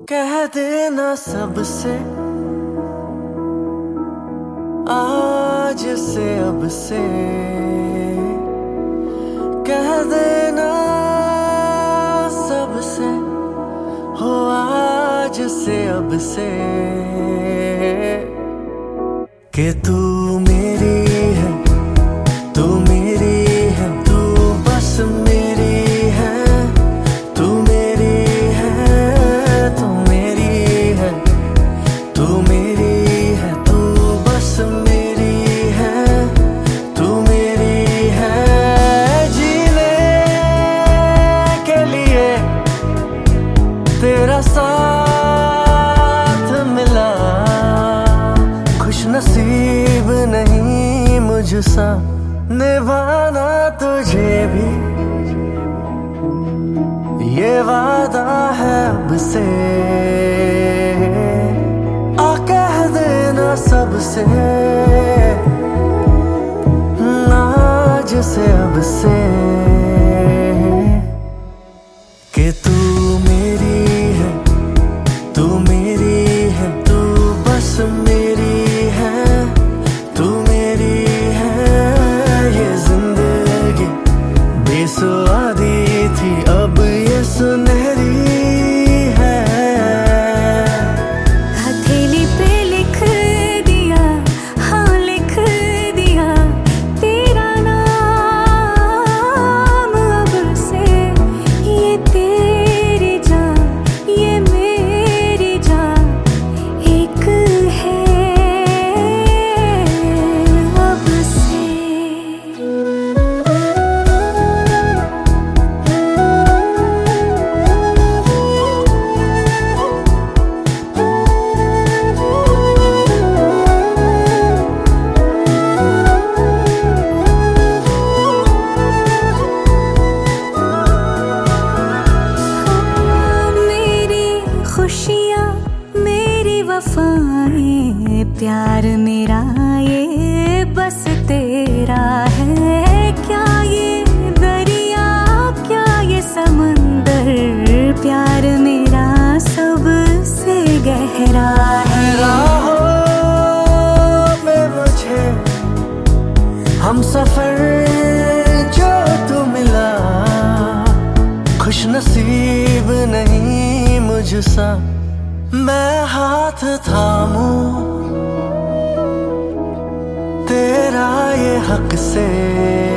कह देना सबसे आज से अब से, कह देना सबसे हो आज से अब से कि तू मेरी है, तू मेरी है, तू बस मेरी है, तू मेरी है, तू मेरी है, तू मेरी है, तू बस मेरी है, तू मेरी है। जीने के लिए तेरा साथ मिला, खुश नसीब नहीं मुझसा निभाना तुझे भी, ये वादा है अब से। आ कह देना सबसे आज से अब से कि तू मेरी है, तू मेरी है, तू बस मेरी है, तू मेरी है। ये जिंदगी बेसुआदी थी, अब ये सुनहरी है। हथेली पे लिख दिया, हाँ लिख दिया तेरा नाम अब से। ये तेरी जान, ये मेरी जान एक है अब से। मेरी खुशियाँ, मेरी वफाएं, प्यार मेरा ये बस तेरा है। क्या ये दरिया, क्या ये समंदर, प्यार मेरा सबसे गहरा है। राहों पे मुझे हम सफर जो तू मिला, खुश नसीब नहीं मुझसा मैं हाथ थामूं तेरा ये हक से।